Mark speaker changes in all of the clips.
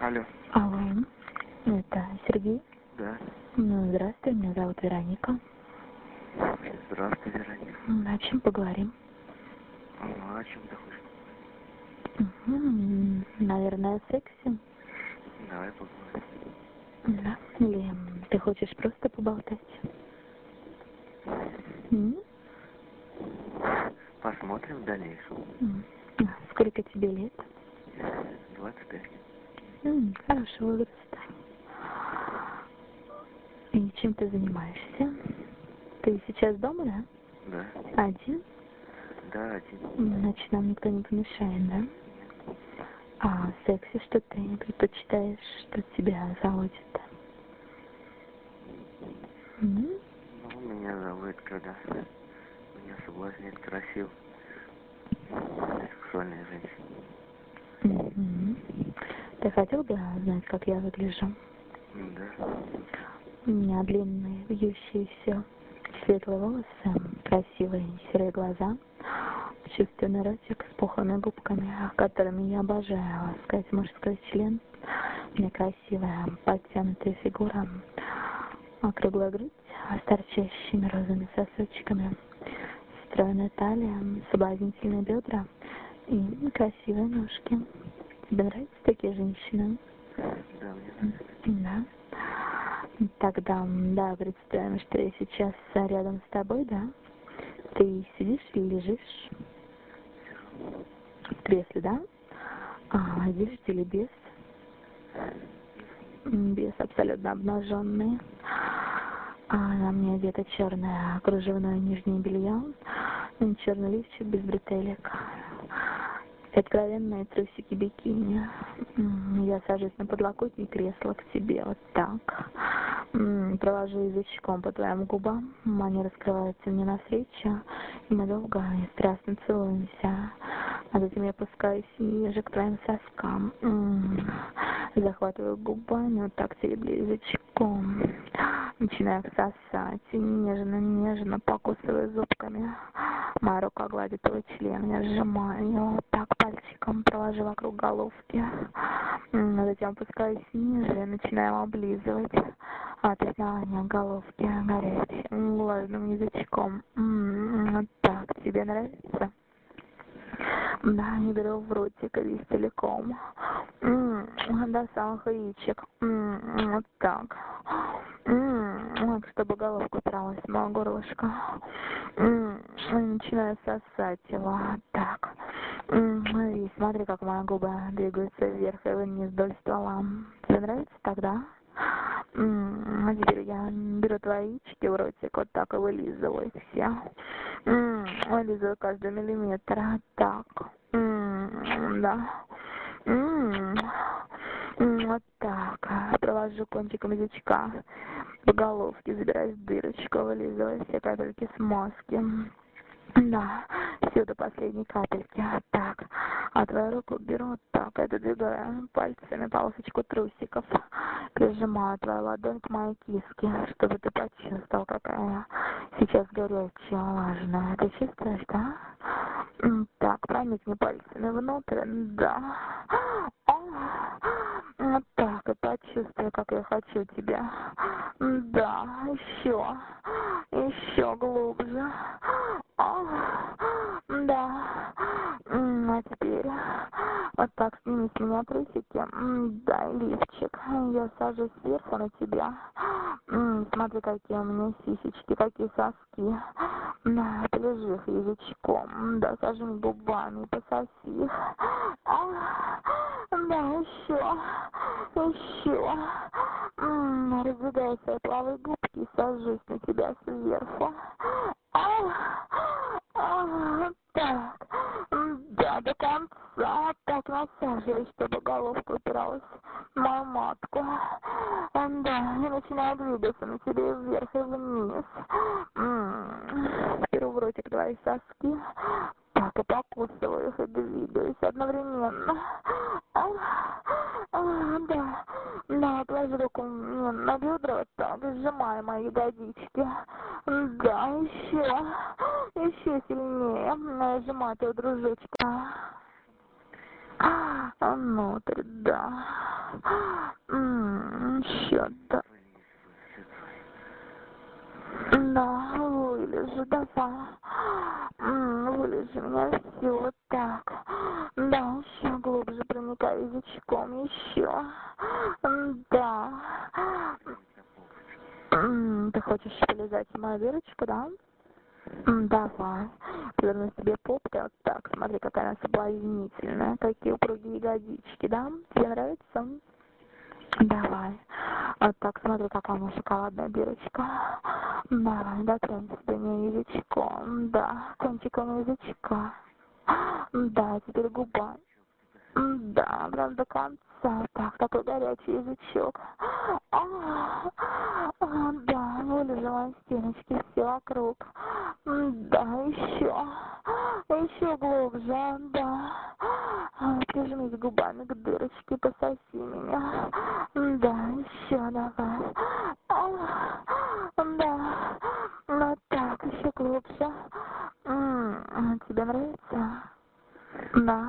Speaker 1: Алло.
Speaker 2: Алло, это Сергей?
Speaker 1: Да.
Speaker 2: Здравствуй, меня зовут Вероника.
Speaker 1: Здравствуй, Вероника.
Speaker 2: О чем поговорим?
Speaker 1: Ну, о чем ты хочешь?
Speaker 2: Наверное, о сексе?
Speaker 1: Давай поговорим.
Speaker 2: Да? Или ты хочешь просто поболтать? М?
Speaker 1: Посмотрим в дальнейшем.
Speaker 2: Сколько тебе лет?
Speaker 1: 25.
Speaker 2: Хороший возраст. И чем ты занимаешься? Ты сейчас дома, да?
Speaker 1: Да.
Speaker 2: Один?
Speaker 1: Да, один.
Speaker 2: Значит, нам никто не помешает, да? А в сексе что ты предпочитаешь, что тебя заводит?
Speaker 1: Ну, меня заводит, когда меня соблазняет красивая сексуальная женщина.
Speaker 2: Ты хотел бы знать, как я выгляжу?
Speaker 1: Да.
Speaker 2: У меня длинные, вьющиеся, светлые волосы, красивые серые глаза, чувственный ротик с пухлыми губками, которыми я обожаю ласкать мужской член. У меня красивая, подтянутая фигура, округлая грудь с торчащими розовыми сосочками, стройная талия, соблазнительные бедра и красивые ножки. Тебе нравятся такие женщины?
Speaker 1: Да, мне нравится.
Speaker 2: Да. Тогда, да, представим, что я сейчас рядом с тобой, да? Ты сидишь или лежишь?
Speaker 1: Сижу.
Speaker 2: В кресле, да? А одежде или без? Без, абсолютно обнаженные. А на мне одето черное кружевное нижнее белье, черный лифчик без бретелек. Откровенные трусики бикини. Я сажусь на подлокотник кресла к тебе, вот так. Провожу язычком по твоим губам, они раскрываются мне навстречу, и мы долго и страстно целуемся. А затем я опускаюсь ниже к твоим соскам. Захватываю губами, вот так тереблю язычком. Начинаю сосать, и нежно покусываю зубками. Моя рука гладит твой член, я сжимаю его вот так пальчиком, провожу вокруг головки. Затем опускаюсь ниже и начинаю облизывать от основания головки горячим влажным язычком. Вот так, тебе нравится? Да, не беру в ротик весь целиком. До самых яичек. Вот так. Чтобы головка упиралась в мое горлышко. Начинаю сосать его. Так. И смотри, как мои губы двигаются вверх и вниз вдоль ствола. Тебе нравится тогда? А теперь я беру твои яички в ротик, вот так и вылизываю все. Вылизываю каждый миллиметр. Так. Да. Вот так. Провожу кончиком язычка по головке, забираюсь в дырочку, вылизываю все капельки смазки. Да, все до последней капельки. Так. А твою руку беру вот так, и двигаю пальцами полосочку трусиков. Прижимаю твою ладонь к моей киске, чтобы ты почувствовал, какая я сейчас горячая, влажная. Ты чувствуешь, да? Так, проникни пальцами внутрь, да. Вот так, и почувствуй, как я хочу тебя. Да, еще глубже. Да. А теперь вот так сними с меня трусики. Да, и лифчик. Я сажусь сверху на тебя. Смотри, какие у меня сисечки, какие соски. Да, полежи их язычком. Да, сажусь губами, пососи их. Да, еще. Раздвигаю свои плавые губки и сажусь на тебя сверху. Так, да, до конца, так насаживай, чтобы головка упиралась в мою матку. Да, и начинаю двигаться на тебе вверх и вниз. Беру в ротик твои соски, так, и покусываю их и двигаюсь одновременно. Да, положи руку мне на бедра, вот так, сжимай мои ягодички. Да, еще сильнее, сжимай твою дружочку. Внутрь, да. Еще, да. Да, вылежи, давай. Вылежи меня, все, вот так. Да, еще глубже проникай язычком, еще. Да. Ты хочешь полезать в мою дырочку, да? Давай. Поверну себе попкой, вот так. Смотри, какая она соблазнительная. Какие упругие ягодички, да? Тебе нравится? Давай. Вот так, смотри, какая у меня шоколадная дырочка. Давай, дотронься до нее язычком. Да, кончиком язычка. Да, теперь губа. Да, прям до конца. Так, такой горячий язычок. Да, вылежи мои стеночки все вокруг. Да, еще глубже, да. Прижмись губами к дырочке, пососи меня. Да, еще давай. Да, вот так, еще глубже. Тебе нравится? Да.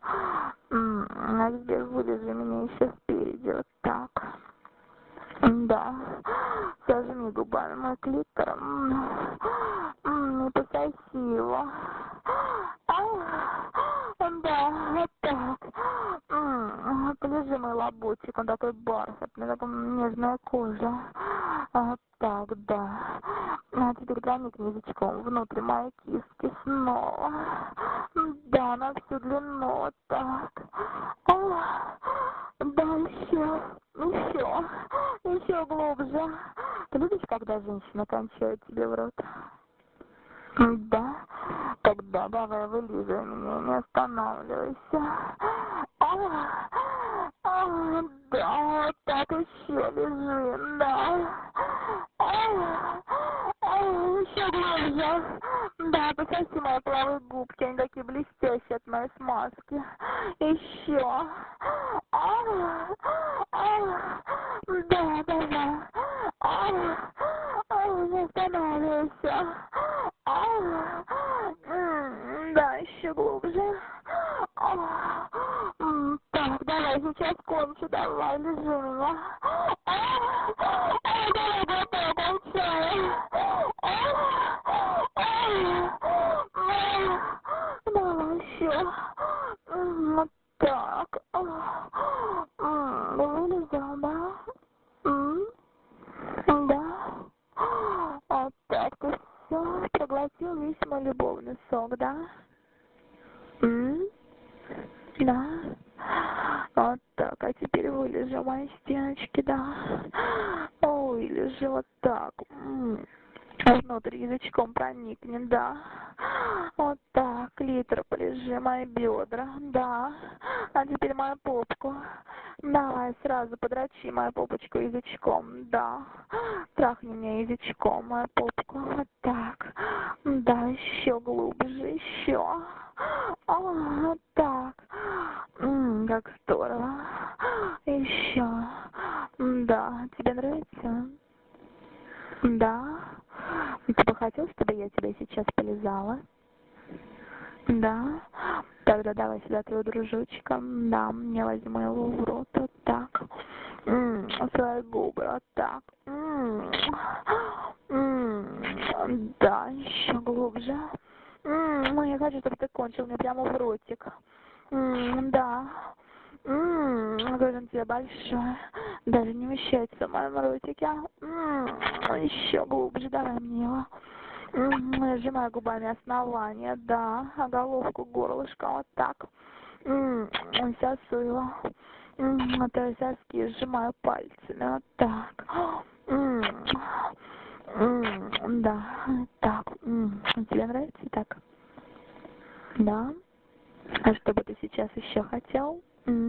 Speaker 2: А теперь вылежи меня еще спереди, вот так. Да. Сожми губами мой клитор. И пососи его. Да, вот так. Полежи мой лобочек, он такой бархатный, такая нежная кожа. Вот так, да. А теперь проникни язычком внутрь моей киски снова. Да, на всю длину, вот так. Да, еще глубже. Ты любишь, когда женщина кончает тебе в рот? Да? Тогда давай вылизывай меня, не останавливайся. Да, вот так еще лежи, да. Еще глубже. Да, пососи мои половые губки, они такие блестящие от моей смазки. Еще. Да, давай. Не останавливайся. Да, еще глубже. Так, давай, сейчас кончу, давай, лежи меня. Давай, давай, кончай. Давай еще. Вот так. Вылезал, да? Да. Вот так ты все проглотил весь мой любовный сок, да? Да. Вот так, а теперь вылежи мои стеночки, да. Вылежи вот так. Внутрь язычком проникни, да. Вот так, клитор полежи, мои бедра, да. А теперь мою попку. Давай сразу подрочи мою попочку язычком, да. Трахни меня язычком мою попку, вот так. Да, еще глубже, еще. Вот так. Как здорово. Еще. Да, тебе нравится? Да. Ты бы хотел, чтобы я тебя сейчас полизала? Да. Тогда давай сюда твоего дружочка. Да, я возьму его в рот. Вот так. Свои губы. Вот так. Да, еще глубже. Я хочу, чтобы ты кончил мне прямо в ротик. Да. Какой он тебе большой. Даже не вмещается в моем ротике. Еще глубже, давай мне его. Сжимаю губами основание, да. А головку, горлышко, вот так. Сосу его. А то соски сжимаю пальцами, вот так. Да, так. Тебе нравится так? Да? А что бы ты сейчас еще хотел?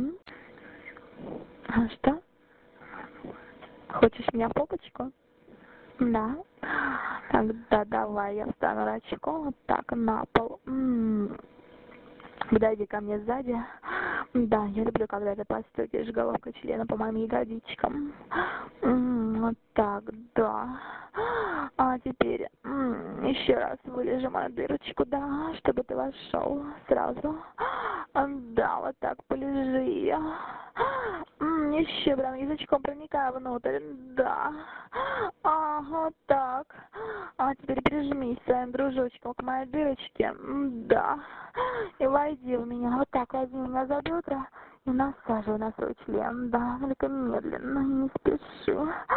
Speaker 2: А что? Хочешь меня попочку? Да. Тогда давай я встану рачком вот так на пол. Подойди ко мне сзади. Да, я люблю, когда ты постукиваешь головкой члена по моим ягодичкам. Вот так, да. А теперь еще раз вылежи мою дырочку, да, чтобы ты вошел сразу. Да, вот так полежи ее. Еще прям язычком проникаю внутрь, да. Вот так. А теперь прижмись своим дружочком к моей дырочке, да. И войди в меня, вот так возьми меня за бедра и насаживай на свой член, да, только медленно, не спеши.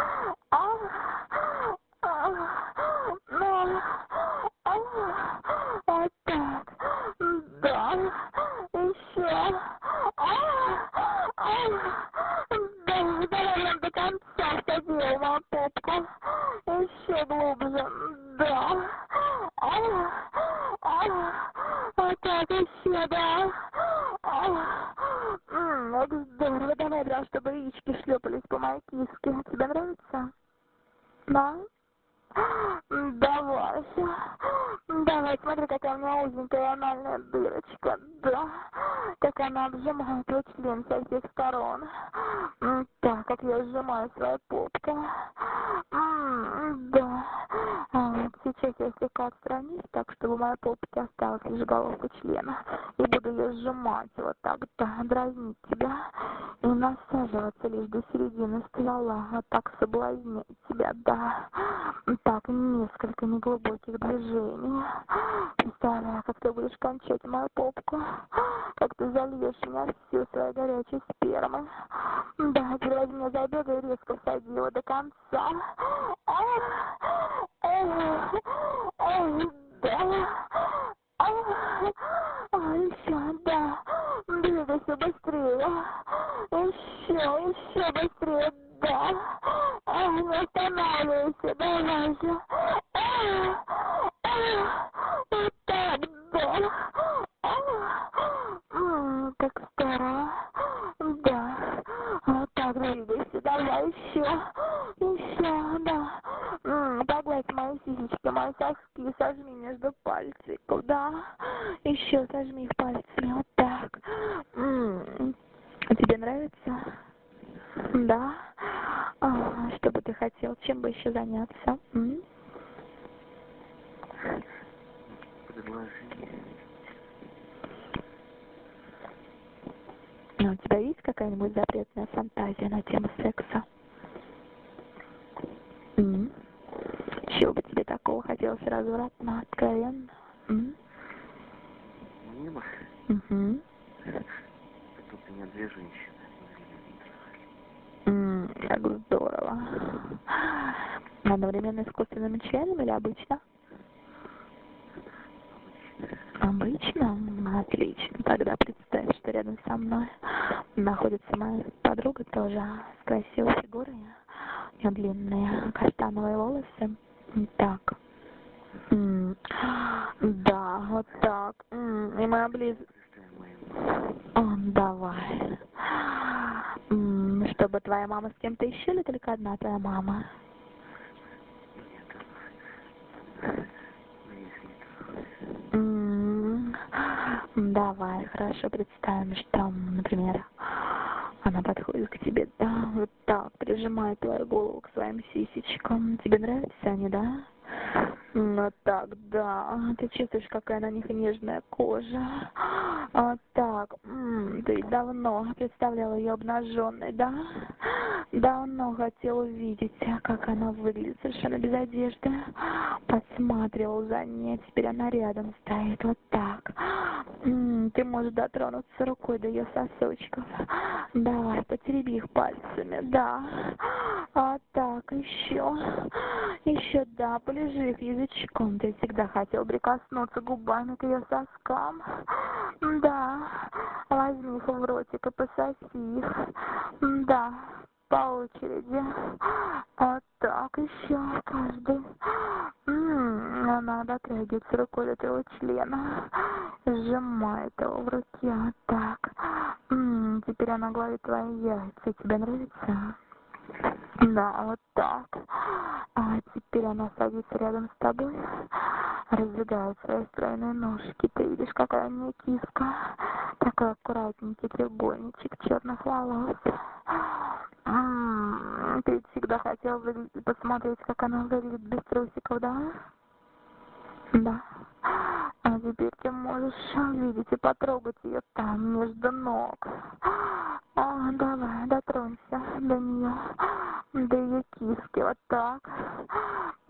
Speaker 2: Вот так, да, еще. Да, давай до конца входила на попку. Еще глубже, да. Вот так еще, да. Как здорово, давай, да, чтобы яички шлепались по моей киске. Тебе нравится? Да? Давай, давай, смотри, какая у меня узенькая анальная дырочка, да, как она обжимает твой член со всех сторон, так, как я сжимаю свою попку, да, сейчас я слегка отстранюсь, так, чтобы у моей попки осталась лишь головка члена, и буду ее сжимать вот так, да, дразнить тебя, и насаживаться лишь до середины ствола, вот так соблазнять тебя, да. Так, несколько неглубоких движений. Представляю, как ты будешь кончать мою попку, как ты зальешь меня всю своей горячей спермой. Да, теперь возьми меня за бедра и резко всади его до конца. Да. Еще, да. Двигайся быстрее. Еще быстрее, да. Не останавливайся, давай же. Вот так, да. Так здорово. Да. Вот так двигайся, давай еще, да. Погладь мои сисечки, мои соски, сожми между пальчиков, да. Еще сожми их пальцами, вот так. Тебе нравится? Да. Что бы ты хотел? Чем бы еще заняться?
Speaker 1: Предложение.
Speaker 2: У тебя есть какая-нибудь запретная фантазия на тему секса? Чего бы тебе такого хотелось развратно, откровенно?
Speaker 1: Мне бы. Тут у меня две женщины.
Speaker 2: Как здорово. Одновременно искусственным членом или обычно? Обычно? Отлично. Тогда представь, что рядом со мной находится моя подруга тоже с красивой фигурой. У нее длинные каштановые волосы. Так. Да, вот так. И мы облизываем. Давай. Чтобы твоя мама с кем-то еще или только одна твоя мама? Давай, хорошо, представим, что, например, она подходит к тебе, да, вот так, прижимает твою голову к своим сисечкам. Тебе нравятся они, да? Вот так, да. Ты чувствуешь, какая на них нежная кожа. Вот так. Ты давно представляла ее обнаженной, да? Давно хотел увидеть, как она выглядит совершенно без одежды. Подсматривал за ней, теперь она рядом стоит, вот так. Ты можешь дотронуться рукой до ее сосочков. Давай, потереби их пальцами, да. Вот так, еще, да, полежи их язычком. Ты всегда хотел прикоснуться губами к ее соскам. Да, возьми их в ротик и пососи их. Да, по очереди. Вот так, еще каждый. Она дотрагивается рукой до твоего члена, сжимает его в руке, вот так. Теперь она гладит твои яйца. Тебе нравится? Да, вот так. А теперь она садится рядом с тобой, раздвигает свои стройные ножки. Ты видишь, какая у нее киска. Такой аккуратненький треугольничек черных волос. Ты всегда хотел посмотреть, как она выглядит без трусиков, да? Да. А теперь ты можешь увидеть и потрогать ее там, между ног. Давай, Дотронься до нее, до ее киски, вот так.